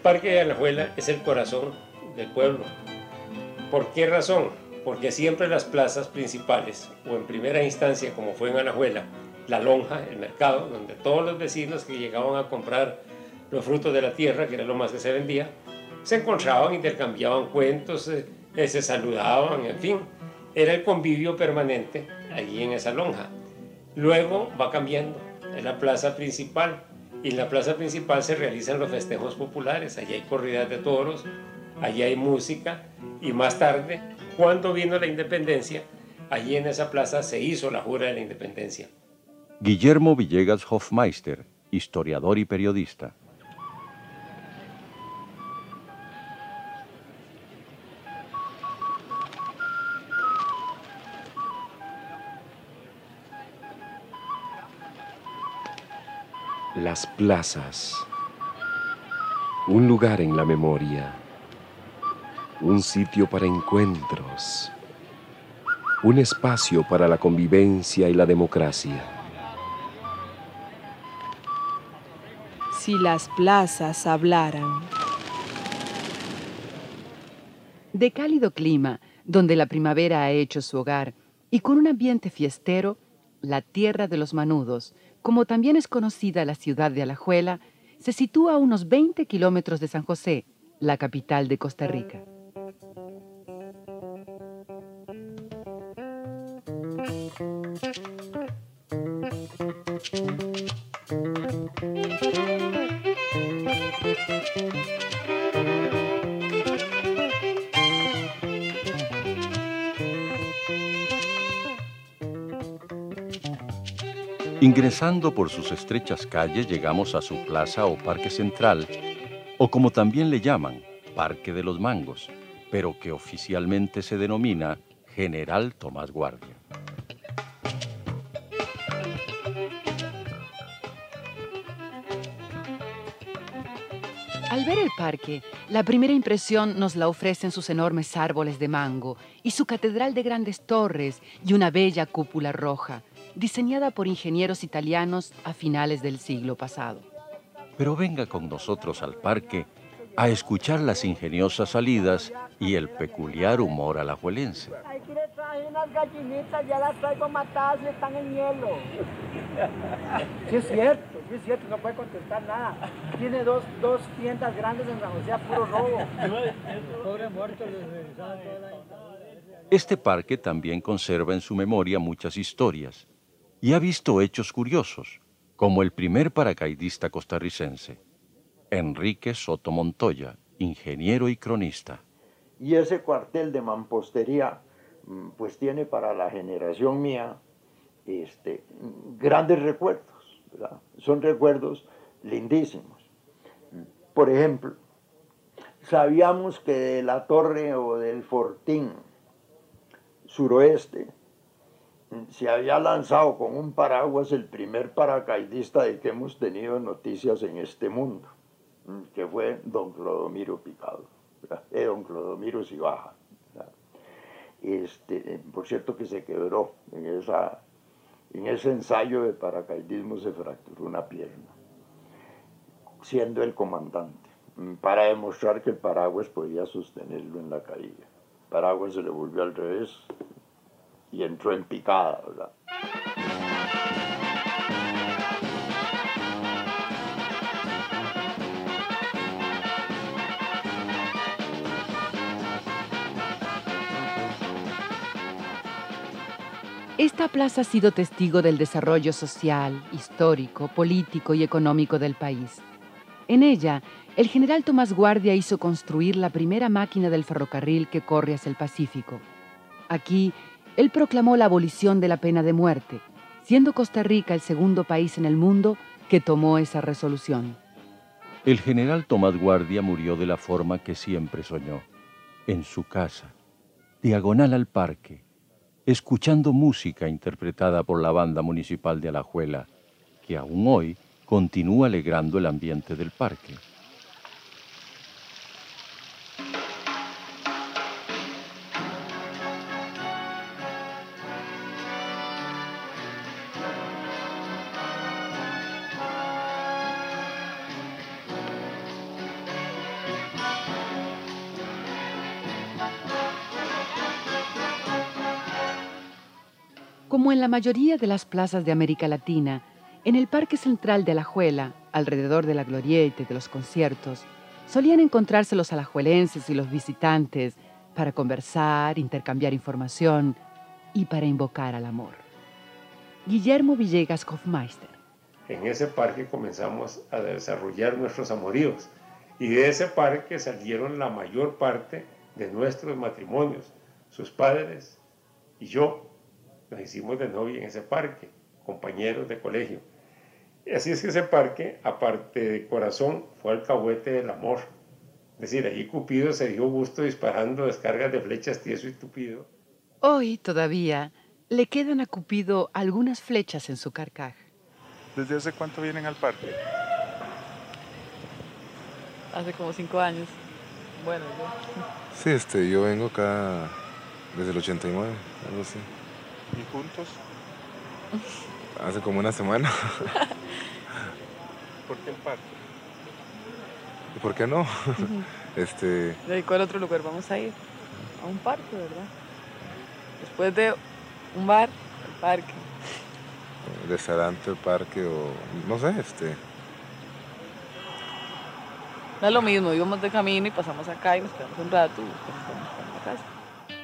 Parque de Alajuela es el corazón del pueblo. ¿Por qué razón? Porque siempre las plazas principales, o en primera instancia como fue en Alajuela, la lonja, el mercado, donde todos los vecinos que llegaban a comprar los frutos de la tierra, que era lo más que se vendía, se encontraban, intercambiaban cuentos, se saludaban, en fin, era el convivio permanente allí en esa lonja. Luego va cambiando, es la plaza principal, y en la plaza principal se realizan los festejos populares, allí hay corridas de toros, allí hay música, y más tarde, cuando vino la independencia, allí en esa plaza se hizo la jura de la independencia. Guillermo Villegas Hofmeister, historiador y periodista. Las plazas. Un lugar en la memoria. Un sitio para encuentros. Un espacio para la convivencia y la democracia. Si las plazas hablaran. De cálido clima, donde la primavera ha hecho su hogar, y con un ambiente fiestero, la tierra de los manudos, como también es conocida la ciudad de Alajuela, se sitúa a unos 20 kilómetros de San José, la capital de Costa Rica. Ingresando por sus estrechas calles llegamos a su plaza o parque central, o como también le llaman, Parque de los Mangos, pero que oficialmente se denomina General Tomás Guardia. Al ver el parque, la primera impresión nos la ofrecen sus enormes árboles de mango y su catedral de grandes torres y una bella cúpula roja, diseñada por ingenieros italianos a finales del siglo pasado. Pero venga con nosotros al parque a escuchar las ingeniosas salidas y el peculiar humor alajuelense. Aquí le traje unas gallinitas, ya las traigo matadas y están en hielo. Sí es cierto, no puede contestar nada. Tiene dos tiendas grandes en San José, a puro robo. Pobre muerto, les regresaban toda la... Este parque también conserva en su memoria muchas historias y ha visto hechos curiosos, como el primer paracaidista costarricense, Enrique Soto Montoya, ingeniero y cronista. Y ese cuartel de mampostería, pues tiene para la generación mía grandes recuerdos, ¿verdad? Son recuerdos lindísimos. Por ejemplo, sabíamos que de la torre o del fortín suroeste se había lanzado con un paraguas el primer paracaidista de que hemos tenido noticias en este mundo, que fue don Clodomiro Picado, don Clodomiro Cibaja. Por cierto que se quebró en ese ensayo de paracaidismo, se fracturó una pierna, siendo el comandante, para demostrar que el paraguas podía sostenerlo en la caída. El paraguas se le volvió al revés y entró en picada, ¿verdad? Esta plaza ha sido testigo del desarrollo social, histórico, político y económico del país. En ella, el general Tomás Guardia hizo construir la primera máquina del ferrocarril que corre hacia el Pacífico. Aquí, él proclamó la abolición de la pena de muerte, siendo Costa Rica el segundo país en el mundo que tomó esa resolución. El general Tomás Guardia murió de la forma que siempre soñó, en su casa, diagonal al parque, escuchando música interpretada por la banda municipal de Alajuela, que aún hoy continúa alegrando el ambiente del parque. Como en la mayoría de las plazas de América Latina, en el Parque Central de Alajuela, alrededor de la glorieta y de los conciertos, solían encontrarse los alajuelenses y los visitantes para conversar, intercambiar información y para invocar al amor. Guillermo Villegas Hofmeister. En ese parque comenzamos a desarrollar nuestros amoríos y de ese parque salieron la mayor parte de nuestros matrimonios. Sus padres y yo nos hicimos de novia en ese parque, compañeros de colegio. Y así es que ese parque, aparte de corazón, fue alcahuete del amor. Es decir, allí Cupido se dio gusto disparando descargas de flechas tieso y tupido. Hoy todavía le quedan a Cupido algunas flechas en su carcaj. ¿Desde hace cuánto vienen al parque? Hace como 5 años. Bueno, yo. Sí, yo vengo acá desde el 89, algo así. ¿Y juntos? Hace como una semana. ¿Por qué el parque? ¿Y por qué no? ¿De cuál otro lugar vamos a ir? A un parque, ¿verdad? Después de un bar, el parque. El restaurante, el parque o... no sé, No es lo mismo, íbamos de camino y pasamos acá y nos quedamos un rato y después nos vamos para la casa.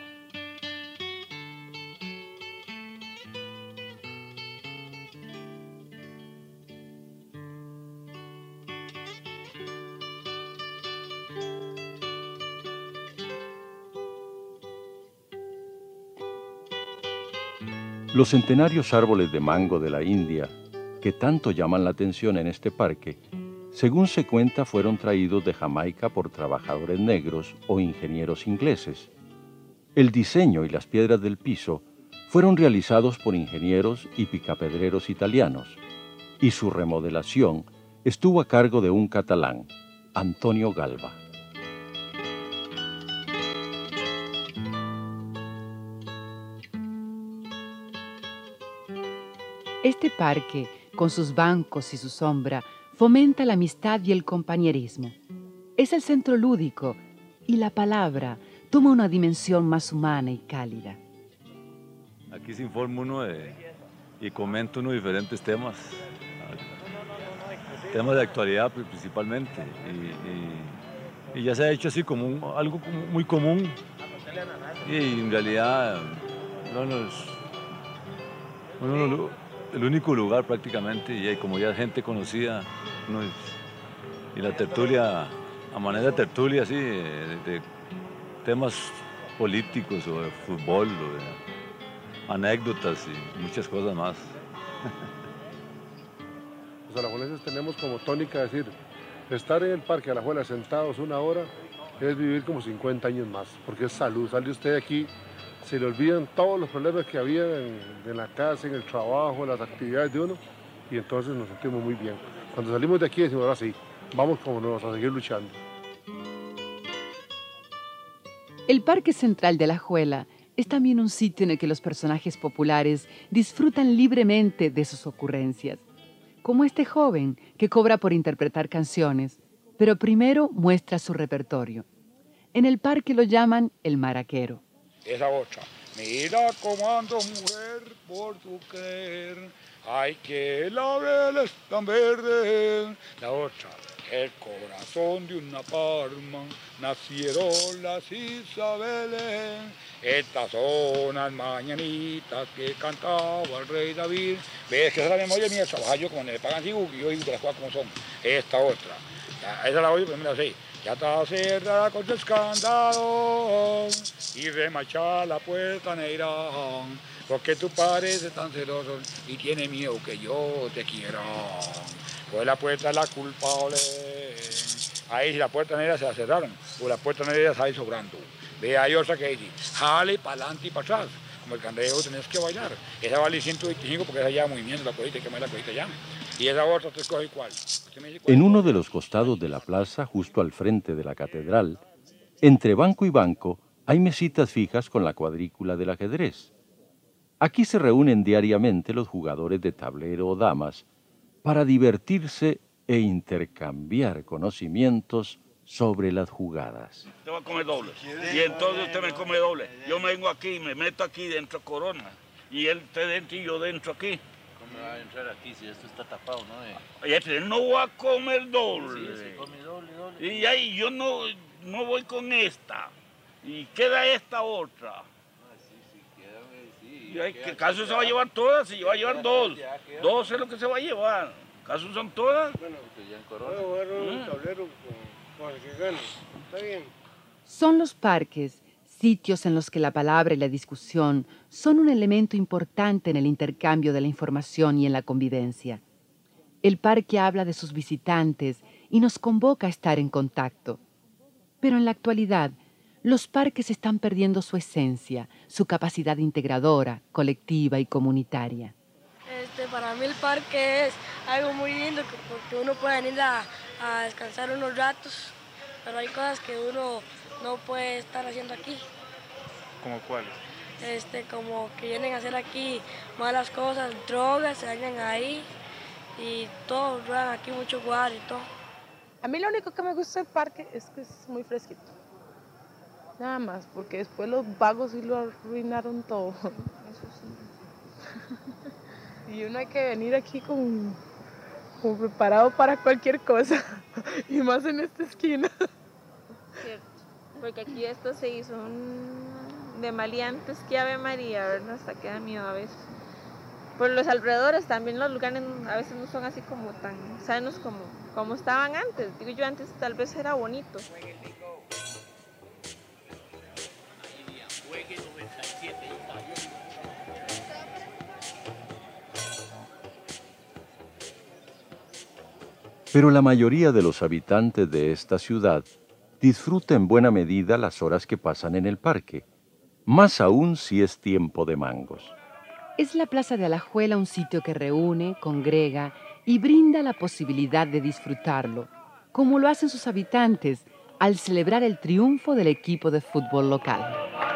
Los centenarios árboles de mango de la India, que tanto llaman la atención en este parque, según se cuenta, fueron traídos de Jamaica por trabajadores negros o ingenieros ingleses. El diseño y las piedras del piso fueron realizados por ingenieros y picapedreros italianos, y su remodelación estuvo a cargo de un catalán, Antonio Galva. Este parque, con sus bancos y su sombra, fomenta la amistad y el compañerismo. Es el centro lúdico y la palabra toma una dimensión más humana y cálida. Aquí se informa uno y comenta uno diferentes temas, temas de actualidad principalmente, y ya se ha hecho así como algo muy común, y en realidad el único lugar prácticamente, y como ya gente conocida, y la tertulia, a manera de tertulia así, de temas políticos o de fútbol, o de anécdotas y muchas cosas más. Los alajuelenses tenemos como tónica decir, estar en el Parque Alajuela sentados una hora es vivir como 50 años más, porque es salud. Sale usted de aquí, se le olvidan todos los problemas que había en la casa, en el trabajo, en las actividades de uno, y entonces nos sentimos muy bien. Cuando salimos de aquí decimos, ahora sí, vamos como nuevos a seguir luchando. El Parque Central de Alajuela es también un sitio en el que los personajes populares disfrutan libremente de sus ocurrencias, como este joven que cobra por interpretar canciones, pero primero muestra su repertorio. En el parque lo llaman el maraquero. Esa otra. Mira cómo ando mujer por tu querer, ay que laureles tan verdes. La otra. El corazón de una palma nacieron las Isabeles. Estas son las mañanitas que cantaba el rey David. ¿Ves que esa es la memoria mía? Trabajar yo como le pagan sigo y yo digo de las cosas como son. Esta otra. Esa la oye, pues me la sé. Ya está cerrada con tus candados y remachada la puerta negra, porque tú pareces tan celoso y tienes miedo que yo te quiera. Pues la puerta es la culpable. Ahí si la puerta negra se la cerraron, o la puerta negra sale sobrando. Ve, hay otra que dice, jale para adelante y para atrás. Como el candeo tenés que bailar. Esa vale 125 porque esa ya movimiento la cosita, hay que mover la cosita ya. Y esa otra te escoge cuál. En uno de los costados de la plaza, justo al frente de la catedral, entre banco y banco, hay mesitas fijas con la cuadrícula del ajedrez. Aquí se reúnen diariamente los jugadores de tablero o damas para divertirse e intercambiar conocimientos sobre las jugadas. Usted va a comer doble. Y entonces usted me come doble. Yo me vengo aquí y me meto aquí dentro corona. y él está dentro y yo dentro aquí. ¿Cómo va a entrar aquí si esto está tapado, no? Él no va a comer doble. Sí, se come doble. Y ahí yo no voy con esta. Y queda esta otra. Sí. Y hay, ¿qué caso se va a llevar todas? Se va a llevar dos. Dos es lo que se va a llevar. ¿Caso son todas? Bueno, voy a jugar un tablero con el que gane. Está bien. Son los parques, sitios en los que la palabra y la discusión son un elemento importante en el intercambio de la información y en la convivencia. El parque habla de sus visitantes y nos convoca a estar en contacto. Pero en la actualidad, los parques están perdiendo su esencia, su capacidad integradora, colectiva y comunitaria. Para mí el parque es algo muy lindo porque uno puede venir a descansar unos ratos, pero hay cosas que uno no puede estar haciendo aquí. ¿Cómo cuáles? Como que vienen a hacer aquí malas cosas, drogas, se dañan ahí y todo, ruedan aquí mucho guar y todo. A mí lo único que me gusta del parque es que es muy fresquito. Nada más, porque después los vagos sí lo arruinaron todo. Eso sí. Y uno hay que venir aquí como preparado para cualquier cosa, y más en esta esquina. Cierto, porque aquí esto se hizo de maleantes que Ave María, ¿verdad? Hasta queda miedo a veces. Por los alrededores también los lugares a veces no son así como tan sanos como estaban antes. Digo yo, antes tal vez era bonito. Pero la mayoría de los habitantes de esta ciudad disfruta en buena medida las horas que pasan en el parque, más aún si es tiempo de mangos. Es la Plaza de Alajuela un sitio que reúne, congrega y brinda la posibilidad de disfrutarlo, como lo hacen sus habitantes al celebrar el triunfo del equipo de fútbol local.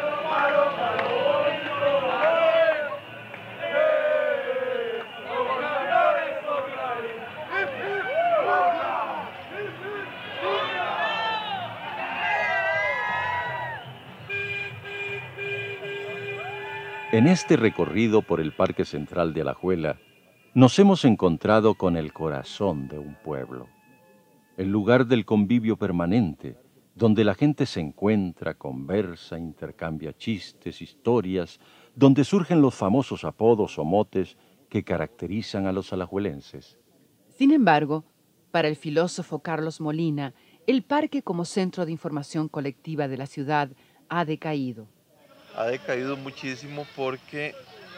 En este recorrido por el Parque Central de Alajuela, nos hemos encontrado con el corazón de un pueblo, el lugar del convivio permanente, donde la gente se encuentra, conversa, intercambia chistes, historias, donde surgen los famosos apodos o motes que caracterizan a los alajuelenses. Sin embargo, para el filósofo Carlos Molina, el parque como centro de información colectiva de la ciudad ha decaído. Ha decaído muchísimo porque,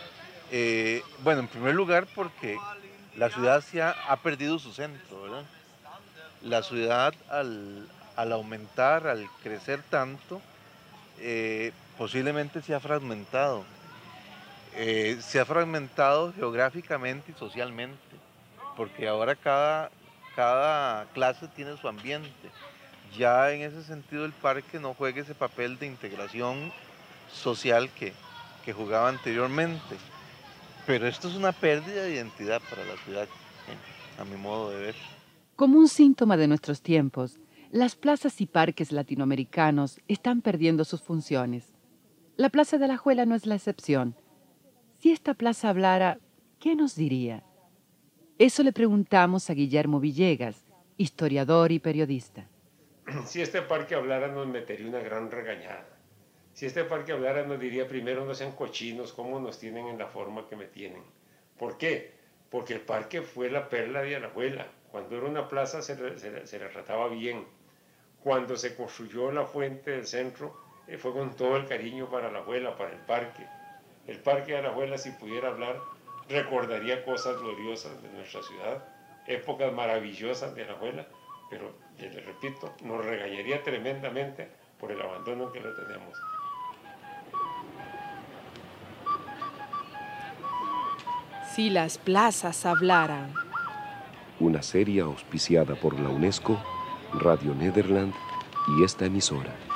en primer lugar porque la ciudad ha perdido su centro, ¿verdad? La ciudad al aumentar, al crecer tanto, posiblemente se ha fragmentado. Se ha fragmentado geográficamente y socialmente, porque ahora cada clase tiene su ambiente. Ya en ese sentido el parque no juega ese papel de integración social que jugaba anteriormente. Pero esto es una pérdida de identidad para la ciudad, a mi modo de ver. Como un síntoma de nuestros tiempos, las plazas y parques latinoamericanos están perdiendo sus funciones. La Plaza de Alajuela no es la excepción. Si esta plaza hablara, ¿qué nos diría? Eso le preguntamos a Guillermo Villegas, historiador y periodista. Si este parque hablara nos metería una gran regañada. Si este parque hablara nos diría primero no sean cochinos, cómo nos tienen en la forma que me tienen. ¿Por qué? Porque el parque fue la perla de Alajuela. Cuando era una plaza se le trataba bien. Cuando se construyó la fuente del centro fue con todo el cariño para Alajuela, para el parque. El parque de Alajuela, si pudiera hablar, recordaría cosas gloriosas de nuestra ciudad, épocas maravillosas de Alajuela, pero, le repito, nos regañaría tremendamente por el abandono que lo tenemos. Si las plazas hablaran. Una serie auspiciada por la UNESCO, Radio Nederland y esta emisora.